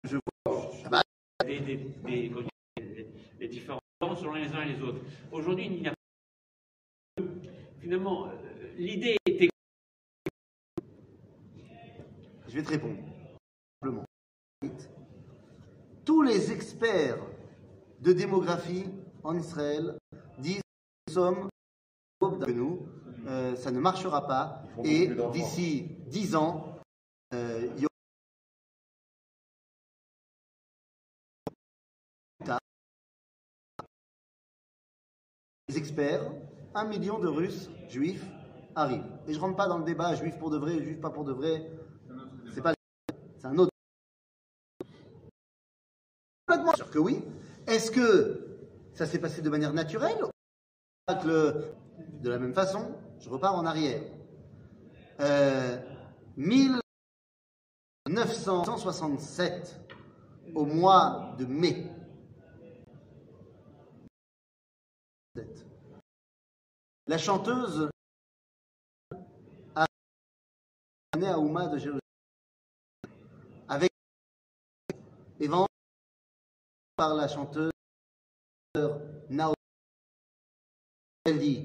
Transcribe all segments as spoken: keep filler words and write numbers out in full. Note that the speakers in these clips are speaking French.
Je vois. Ah bah, des, des, des, des, des différents selon les uns et les autres. Aujourd'hui, il n'y a pas. Finalement, l'idée était. Je vais te répondre. Simplement. Tous les experts de démographie en Israël disent que nous sommes que nous, euh, ça ne marchera pas, et d'ici dix ans, euh, il y aura des experts, un million de Russes juifs arrivent. Et je ne rentre pas dans le débat juif pour de vrai, juif pas pour de vrai, c'est pas c'est un autre. Complètement sûr que oui. Est-ce que ça s'est passé de manière naturelle? De la même façon, je repars en arrière. Euh, mille neuf cent soixante-sept, au mois de mai, la chanteuse a amené à Ouma de Jérusalem avec et vendu par la chanteuse Naomi. Elle dit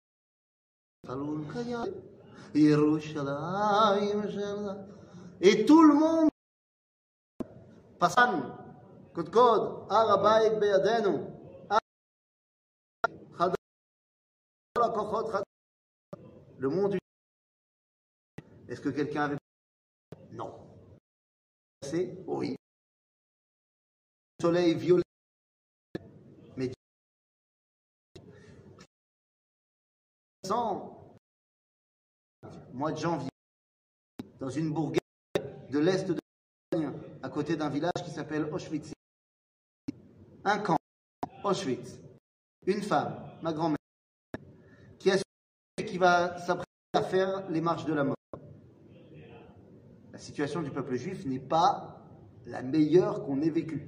et tout le monde Passan Kodkod Arabayt Beyadenu le monde. Est-ce que quelqu'un avait non c'est oui le soleil violet mais sans mois de janvier dans une bourgade de l'est de l'Allemagne à côté d'un village qui s'appelle Auschwitz, un camp Auschwitz, une femme, ma grand-mère, qui a qui va s'apprêter à faire les marches de la mort. La situation du peuple juif n'est pas la meilleure qu'on ait vécue.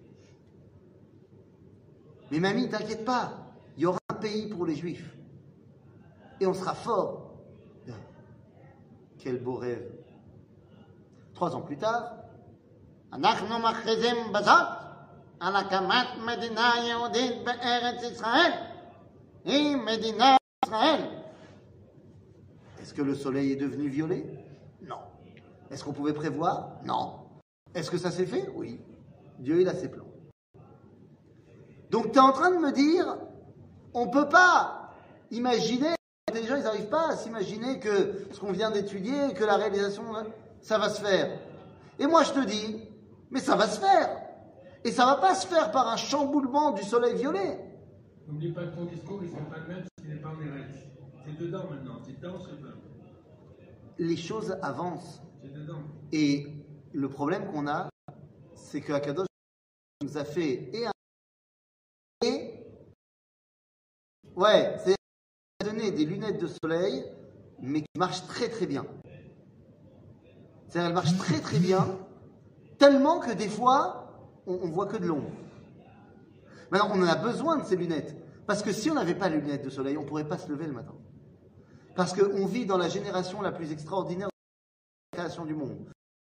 Mais mamie, t'inquiète pas, il y aura un pays pour les juifs. Et on sera fort. Quel beau rêve. Trois ans plus tard, אנחנו מכריזים בזאת על הקמת מדינה יהודית בארץ ישראל. היא מדינת ישראל. Est-ce que le soleil est devenu violet? Non. Est-ce qu'on pouvait prévoir? Non. Est-ce que ça s'est fait? Oui. Dieu, il a ses plans. Donc, tu es en train de me dire, on ne peut pas imaginer, les gens, ils n'arrivent pas à s'imaginer que ce qu'on vient d'étudier, que la réalisation, ça va se faire. Et moi, je te dis, mais ça va se faire. Et ça ne va pas se faire par un chamboulement du soleil violet. N'oublie pas que ton discours, il ne faut pas le mettre s'il n'est pas en Eretz. C'est dedans maintenant, c'est dedans, c'est dedans. Les choses avancent. C'est dedans. Et le problème qu'on a, c'est que Akadosh nous a fait et un et ouais, c'est donné des lunettes de soleil, mais qui marchent très très bien. C'est-à-dire, elles marchent très très bien, tellement que des fois, on, on voit que de l'ombre. Maintenant, on en a besoin de ces lunettes, parce que si on n'avait pas les lunettes de soleil, on ne pourrait pas se lever le matin. Parce qu'on vit dans la génération la plus extraordinaire de la création du monde.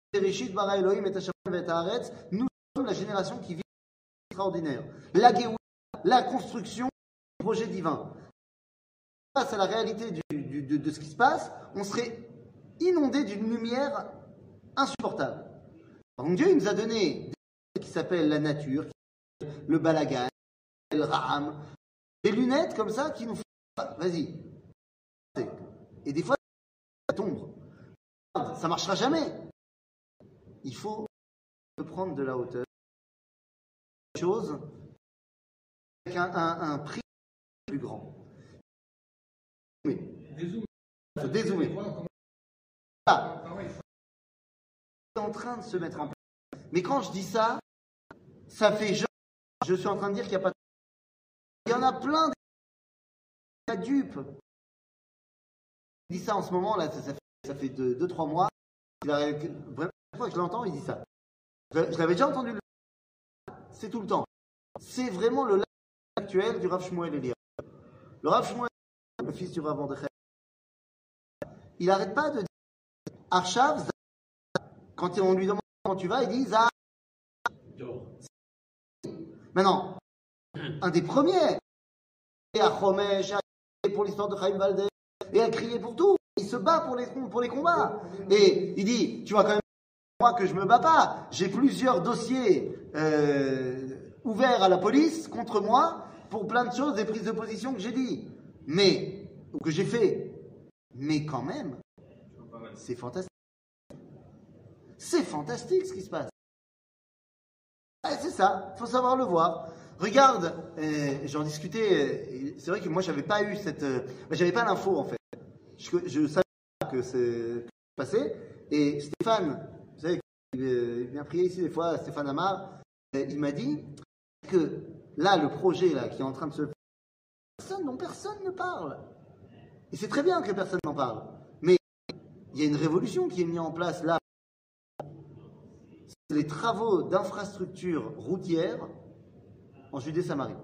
Nous sommes la génération qui vit extraordinaire. La Géoula, la construction du projet divin. Face à la réalité du, du, de, de ce qui se passe, on serait inondé d'une lumière insupportable. Donc Dieu il nous a donné des qui s'appellent la nature, le balagan, le raham, des lunettes comme ça qui nous font... Vas-y. Et des fois, ça tombe. Ça ne marchera jamais. Il faut prendre de la hauteur. Chose avec un, un, un prix plus grand. Oui. Dézoomer. Il faut dézoomer. Voilà. C'est en train de se mettre en place. Mais quand je dis ça, ça fait genre, je suis en train de dire qu'il n'y a pas de... Il y en a plein de dupes. Il dit ça en ce moment, là, ça, ça fait, ça fait deux, deux, trois mois. Il a, vraiment, chaque fois que je l'entends, il dit ça. Je, je l'avais déjà entendu. C'est tout le temps. C'est vraiment le live actuel du Rav Shmuel Eliyahu. Le Rav Shmuel, le fils du Rav Mordechai, il n'arrête pas de dire Arshav, quand on lui demande comment tu vas, il dit Zah. Maintenant, un des premiers, et à Chomesh, à crier pour l'histoire de Chaim Valdez, et à crier pour tout. Il se bat pour les, pour les combats. Et il dit, tu vois quand même, moi que je me bats pas. J'ai plusieurs dossiers euh, ouverts à la police contre moi pour plein de choses, des prises de position que j'ai dit. Mais, ou que j'ai fait. Mais quand même, c'est fantastique. C'est fantastique ce qui se passe. Ah, c'est ça, il faut savoir le voir. Regarde, euh, j'en discutais, euh, c'est vrai que moi j'avais pas eu cette. Euh, bah, j'avais pas l'info en fait. Je, je savais que c'est passé. Et Stéphane, vous savez, il vient prier ici des fois, Stéphane Amar, euh, il m'a dit que là, le projet là, qui est en train de se faire, personne, dont personne ne parle. Et c'est très bien que personne n'en parle. Mais il y a une révolution qui est mise en place là. C'est les travaux d'infrastructures routières en Judée-Samarie.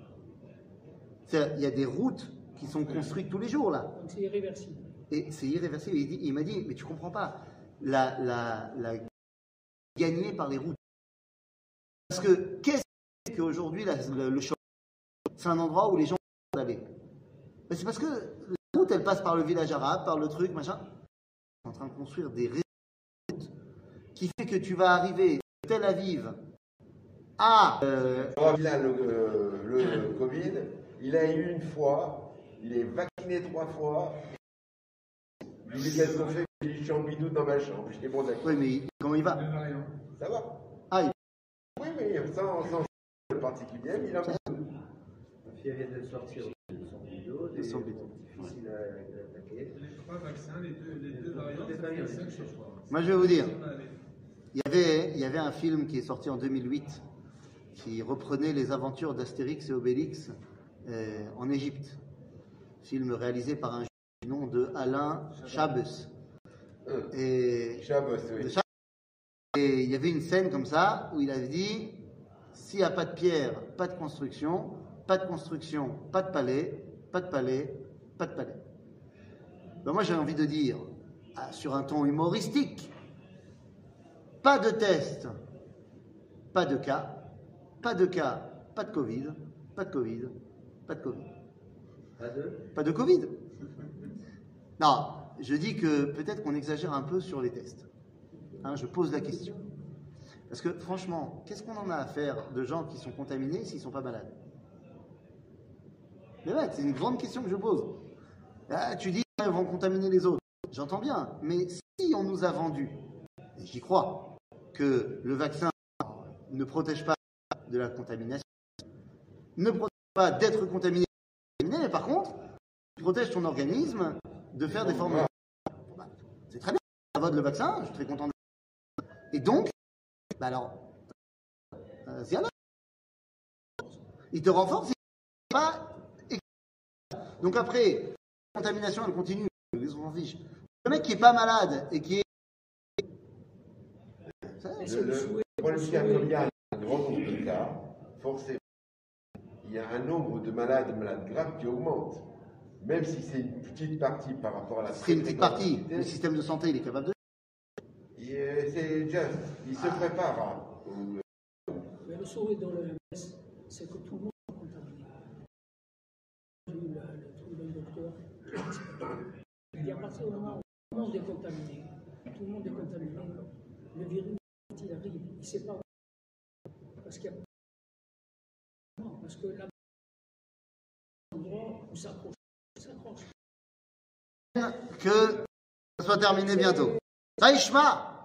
Il y a des routes qui sont construites tous les jours là. Donc c'est irréversible. Et c'est irréversible. Il, dit, il m'a dit, mais tu comprends pas, la, la, la gagnée par les routes. Parce que qu'est-ce qu'aujourd'hui le, le choc, c'est un endroit où les gens peuvent aller. Ben, c'est parce que la route, elle passe par le village arabe, par le truc, machin. On est en train de construire des routes qui fait que tu vas arriver de Tel Aviv à... Euh, il a le, euh, le Covid, il a eu une fois, il est vacciné trois fois. Il est catastrophé, il est champidou dans ma chambre. Je dis bon d'accord. Oui, mais comment il va? Ça va. Ah, il... Oui, mais sans, sans particulier, il a beaucoup. Ma fille vient de sortir de son vidéo, de son vidéo. Difficile à attaquer. Les trois vaccins, les deux, les deux variantes, ça fait cinq sur trois. Moi, je vais vous dire, il y avait, il y avait un film qui est sorti en deux mille huit qui reprenait les aventures d'Astérix et Obélix euh, en Égypte. Film réalisé par un du nom de Alain Chabbes. Et, Chabbes, oui. Et il y avait une scène comme ça où il avait dit s'il n'y a pas de pierre, pas de construction, pas de construction, pas de palais, pas de palais, pas de palais. Ben moi j'ai envie de dire, ah, sur un ton humoristique, pas de test, pas de cas, pas de cas, pas de Covid, pas de Covid, pas de Covid. Pas de Pas de Covid. Non, je dis que peut-être qu'on exagère un peu sur les tests. Hein, je pose la question. Parce que franchement, qu'est-ce qu'on en a à faire de gens qui sont contaminés s'ils ne sont pas malades? Mais ouais, c'est une grande question que je pose. Là, tu dis qu'ils vont contaminer les autres. J'entends bien. Mais si on nous a vendu, et j'y crois, que le vaccin ne protège pas de la contamination, ne protège pas d'être contaminé, mais par contre, il protège ton organisme de faire des formes. Bah, c'est très bien, ça va de le vaccin, je suis très content de. Et donc, bah alors, euh, c'est il te renforce, il pas. Donc après, la contamination, elle continue, on s'en fiche. Le mec qui est pas malade et qui est. Le, le, pour le dire comme il y a un grand nombre de cas, forcément, il y a un nombre de malades, malades graves qui augmente. Même si c'est une petite partie par rapport à la... C'est une petite partie. Le système de santé, il est capable de... C'est juste. Il se prépare. Hein. Mais le souhait dans le M S, c'est que tout le monde est contaminé. J'ai eu le, le, le docteur. Il y a partir du moment où tout le monde est contaminé, tout le monde est contaminé, le virus, quand il arrive, il ne sait pas où. Parce qu'il y a... Non, parce que là, l'endroit où ça accroche. Que ça soit terminé bientôt. Taïshma.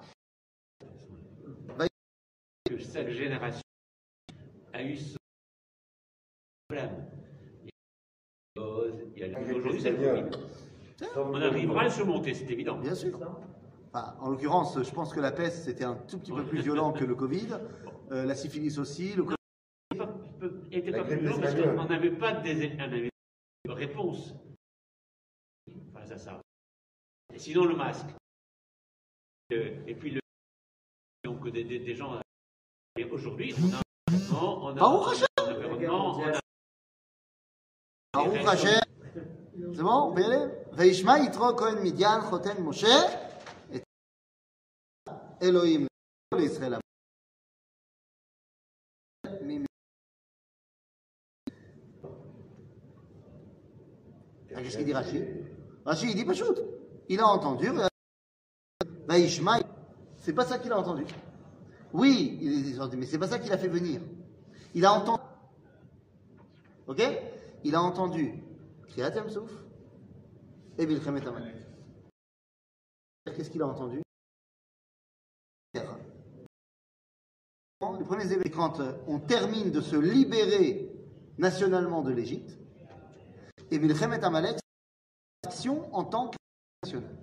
Que chaque génération a eu ce problème. Il y a aujourd'hui, c'est le Covid. On arrivera à le surmonter, c'est évident. Bien sûr. Enfin, en l'occurrence, je pense que la peste, c'était un tout petit peu plus violent que le Covid. Euh, la syphilis aussi. Le Covid n'était pas plus violent parce qu'on n'avait pas de réponse. Face à ça. Et sinon, le masque. Et puis, le... donc, des, des, des gens. Et aujourd'hui, on a un environnement, on a un environnement, on a. Baruch Hashem. C'est bon, on peut y aller? Veishma Yitro Kohen Midian Choten Moshe et Elohim l'Israël. Ah, qu'est-ce qu'il dit Rashi? Rashi, il dit pas shoot. Il a entendu. Bah, Ishmael, c'est pas ça qu'il a entendu. Oui, il est sorti, mais c'est pas ça qu'il a fait venir. Il a entendu. Ok? Il a entendu Kriyat Yam-Souf et Milchemet Amalek. Qu'est-ce qu'il a entendu? Les premiers événements, quand on termine de se libérer nationalement de l'Égypte, et Milchemet Amalek, c'est l'action en tant que nationale.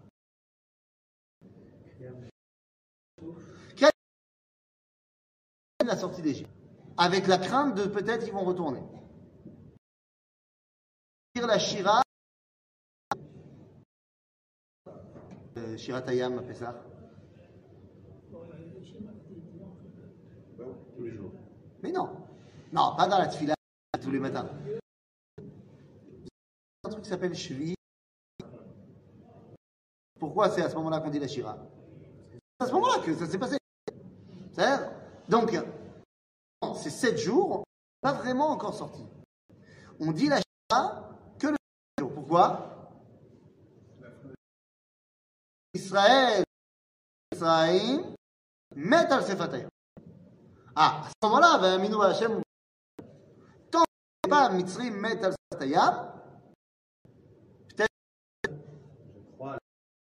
La sortie d'Égypte, avec la crainte de peut-être ils vont retourner. La Shira, euh, Shiratayam appelle ça. Tous les jours. Mais non, non, pas dans la tfila tous les matins. Un truc qui s'appelle Shvi. Pourquoi c'est à ce moment-là qu'on dit la Shira? C'est à ce moment-là que ça s'est passé. C'est-à-dire, donc, ces sept jours, pas vraiment encore sortis. On dit la Shira que le jour. Pourquoi? Israël, Israël, met al Sefatayam. Ah, à ce moment-là, ben, Minou Hachem, tant que pas Mitzrim met al Sefatayam, peut-être. Je crois.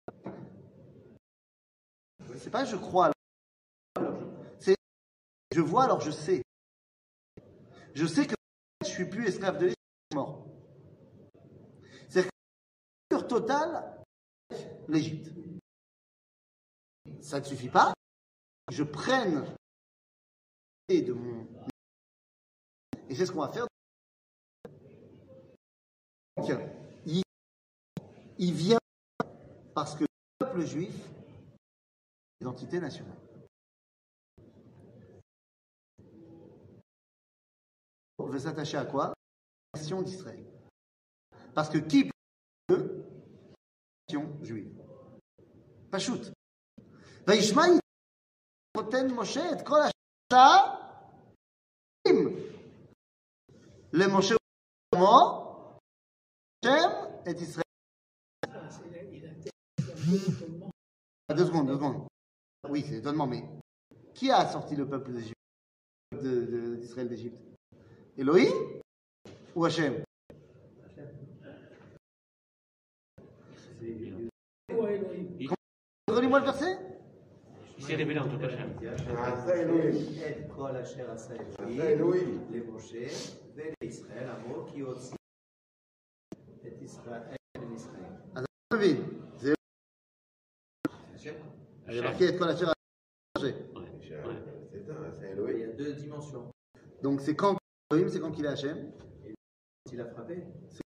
C'est pas je crois. C'est je vois alors je sais. Je sais que je suis plus esclave de l'Égypte, je suis mort. C'est-à-dire que la totale, l'Égypte. Ça ne suffit pas. Je prenne de mon et c'est ce qu'on va faire. Donc, il, il vient parce que le peuple juif est l'identité nationale. On veut s'attacher à quoi? La nation d'Israël. Parce que qui peut la nation juive? Pas shoot. Vaishmaï Roten Moshe et Kol Hashta le Moshe Mo Shem et Israël. Deux secondes, deux secondes. Oui, c'est l'étonnement, mais qui a sorti le peuple d'Égypte, de, de, d'Israël d'Égypte? Elohim ou Hachem? Relis-moi le verset. Il s'est révélé en tant qu'Hachem. עשה אלוהים. את כל אשר עשה עשה אלוהים אלוהים. למשה ולישראל אמרו כי הוציא את ישראל מישראל. אז אני מבין, זה השם. זה marqué את כל אשר עשה. C'est ça, c'est Il Elohim. y a deux dimensions. Donc c'est quand Elohim, c'est quand qu'il est Hachem. Il a frappé.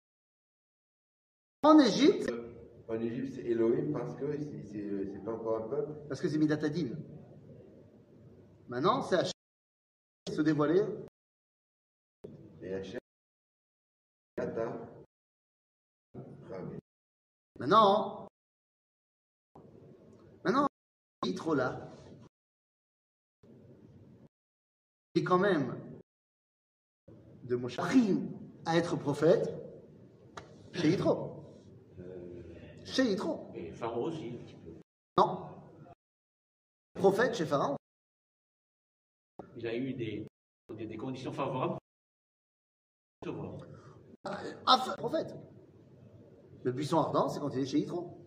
En Égypte, En Égypte, c'est Elohim parce que c'est- c'est c'est pas encore un peuple. parce que c'est Midatadin. Maintenant, c'est Hachem qui se dévoiler. Et Hachem, Kata, Rabbi. Maintenant, maintenant, Yitro là, il est quand même de Moshe pris à être prophète chez Yitro. Chez Yitro. Et Pharaon aussi, un petit peu. Non. Prophète chez Pharaon. Il a eu des, des, des conditions favorables pour se voir. Ah, prophète. Le buisson ardent, c'est quand il est chez Yitro.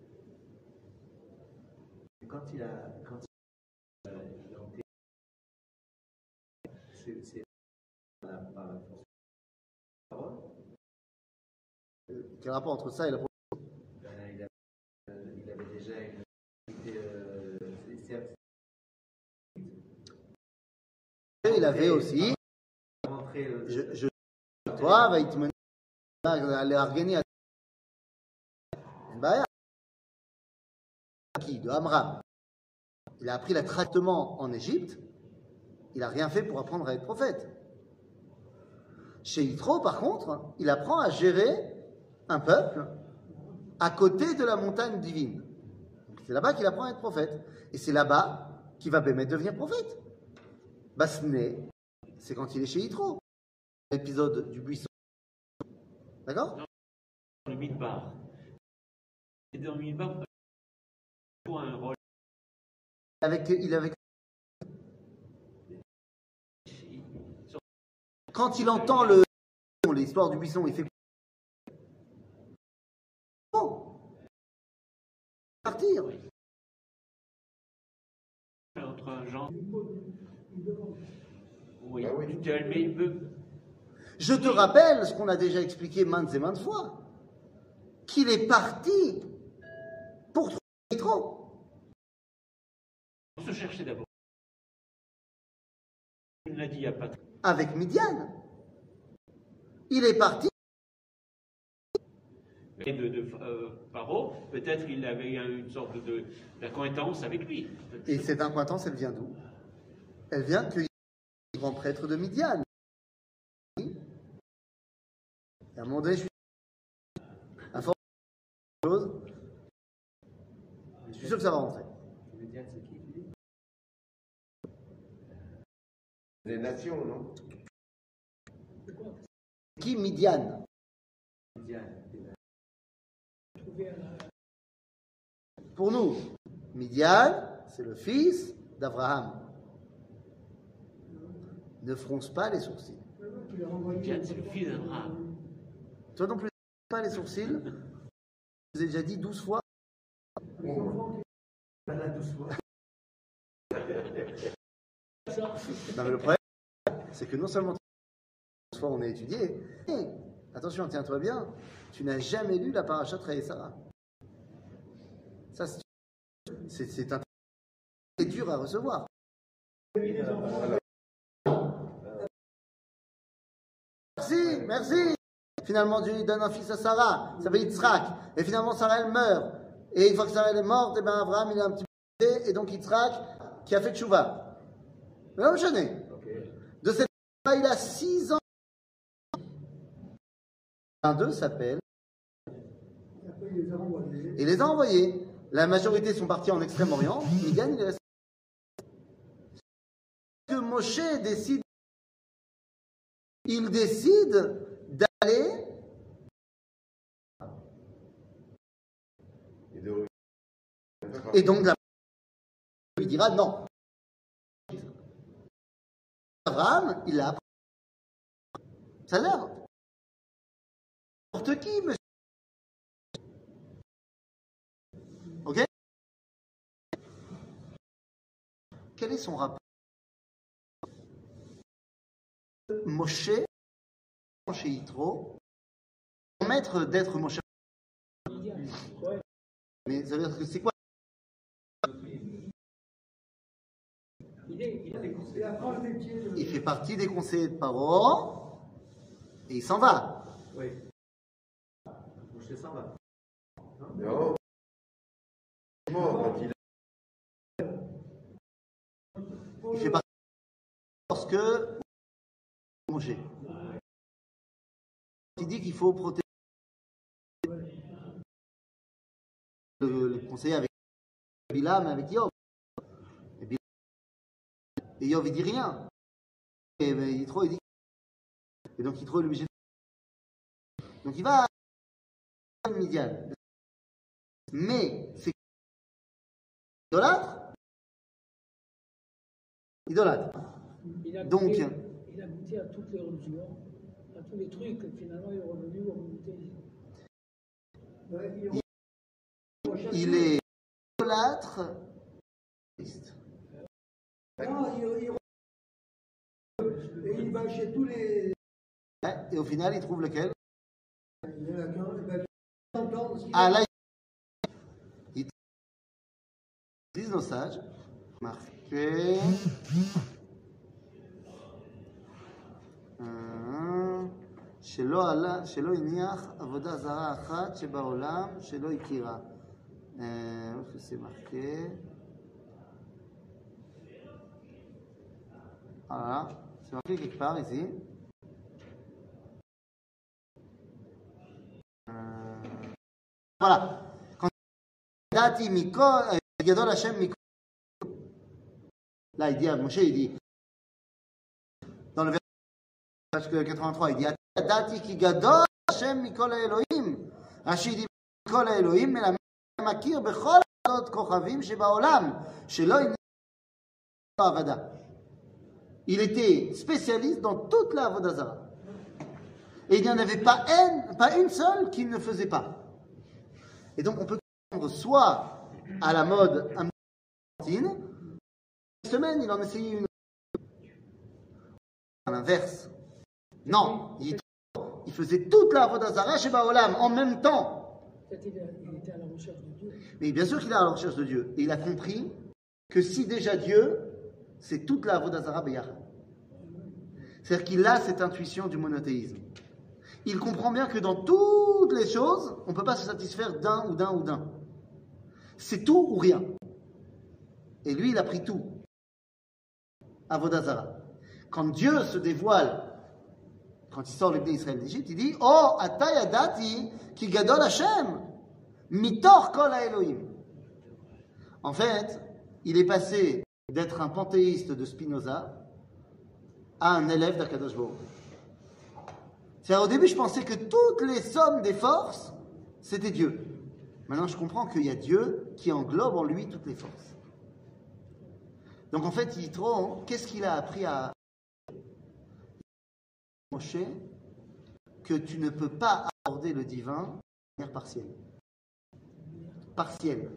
Et quand il a. Quand il a il a enterré, c'est c'est par la par la force de la parole. Quel rapport entre ça et la prophète? Ben, il, a- euh, il avait déjà une. était, euh, c'est- c'est- Il avait aussi, rentré le. je, je toi, va te mener à l'Argénie. Qui de Amram. Il a appris le traitement en Égypte. Il n'a rien fait pour apprendre à être prophète. Chez Yitro, par contre, il apprend à gérer un peuple à côté de la montagne divine. Donc, c'est là-bas qu'il apprend à être prophète. Et c'est là-bas qu'il va Bémet devenir prophète. Basné, c'est quand il est chez Yitro. L'épisode du buisson. D'accord? le Midbar. Et dans le Midbar, il joue un rôle. Avec, il avait... Quand il entend le l'histoire du buisson, il fait oh, partir. Entre un genre. Oui, Ah oui. mais il peut. Je te rappelle ce qu'on a déjà expliqué maintes et maintes fois, qu'il est parti pour trouver Yitro. On se cherchait d'abord. Il l'a dit il n'y a pas de... Avec Midian. Il est parti. Et de, de euh, Paro, peut-être il avait une sorte de d'acquaintance avec lui. Et cette acquaintance, elle vient d'où? Elle vient qu'il y a le grand prêtre de Midian. Et à un moment donné, je suis à force de choses, je suis sûr que ça va rentrer. Midian, c'est qui, tu dis? Les nations, non? Qui Midian? Midian. Pour nous, Midian, c'est le fils d'Abraham. Ne fronce pas les sourcils. Tiens, c'est le fils d'Abraham. Toi non plus, pas les sourcils. Je vous ai déjà dit douze fois. Pas là, douze fois. Non, mais le problème, c'est que non seulement douze fois on a étudié, mais attention, tiens-toi bien, tu n'as jamais lu la parasha de Sarah. Ça, c'est, c'est un c'est dur à recevoir. Merci, merci. Finalement, Dieu lui donne un fils à Sarah, ça s'appelle Yitzhak. Et finalement, Sarah, elle meurt. Et une fois que Sarah elle est morte, et ben Abraham, il a un petit peu, et donc Yitzhak, qui a fait tchouva. Mais non, je n'ai. De cette fois, il a six ans. Un d'eux s'appelle. Et il les a envoyés. La majorité sont partis en Extrême-Orient. Midian, il est resté. Que Moshe décide. Il décide d'aller. Et, de... Et donc, la lui dira non. Abraham, il l'a appris. Ça a l'air. N'importe qui, monsieur. Ok? Quel est son rapport? Moshe, chez Yitro, permettre d'être Moshe. Mais ça veut dire que c'est quoi? Il fait partie des conseillers de Paro et il s'en va. Oui. Moshe s'en va. Non. Quand il... il fait partie lorsque Moshe. Il dit qu'il faut protéger le, le conseiller avec Bilam, avec Yov. Et, Bilam, et Yov, il dit rien. Et Yitro, il dit. Et donc Yitro est obligé de. Donc il va à Midian. Mais c'est idolâtre. Idolâtre. Il a Donc. goûté, il a goûté à toutes les religions, à tous les trucs, et finalement il est revenu au monothéisme. Il, il est idolâtre. Non, il, il, et il va chez tous les. Et au final, il trouve lequel? Il y en a qu'un, il va entendre ce qu'il Ah là, ils disent nos sages, marqué. שלא עלה, שלא הניח עבודה זרה אחת שבעולם שלא הכירה. איפה זה marqué? Voilà, c'est marqué quelque part ici. Euh, voilà. Quand Dati Mikol, Gadol Hashem Mikol. Là, il dit à Moshe, il dit, dans le verset quatre-vingt-trois, il dit, Dati ki Gadol Hashem Mikol Elohim, Rashi dit Kol Elohim melamed makir bechol avadot kochavim shebaolam shelo imna avada. Il était spécialiste dans toute la avodah zara. Et il n'y en avait pas une, pas une seule qu'il ne faisait pas. Et donc on peut prendre soit à la mode un une semaine, il en essayait une. À l'inverse. Non, il, il faisait toute la avodah zara chez Baolam en même temps. Il était à la recherche de Dieu. Mais bien sûr qu'il est à la recherche de Dieu. Et il a compris que si déjà Dieu, c'est toute la avodah zara beyachad. C'est-à-dire qu'il a cette intuition du monothéisme. Il comprend bien que dans toutes les choses, on ne peut pas se satisfaire d'un ou d'un ou d'un. C'est tout ou rien. Et lui, il a pris tout. Avodah zara. Quand Dieu se dévoile, quand il sort le peuple d'Israël d'Égypte, il dit Oh, ata yadati ki gadol Hashem, mitor kol Elohim. En fait, il est passé d'être un panthéiste de Spinoza à un élève d'Akadosh Baruch. C'est-à-dire, au début, je pensais que toutes les sommes des forces, c'était Dieu. Maintenant, je comprends qu'il y a Dieu qui englobe en lui toutes les forces. Donc, en fait, il trouve, qu'est-ce qu'il a appris à Moshe? Que tu ne peux pas aborder le divin de manière partielle. Partielle.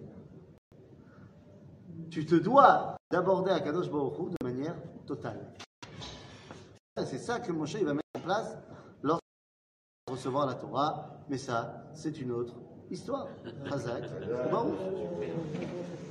Tu te dois d'aborder Akadosh Baruch Hu de manière totale. C'est ça que Moshe il va mettre en place lorsqu'il va recevoir la Torah, mais ça, c'est une autre histoire. Chazak, Baruch.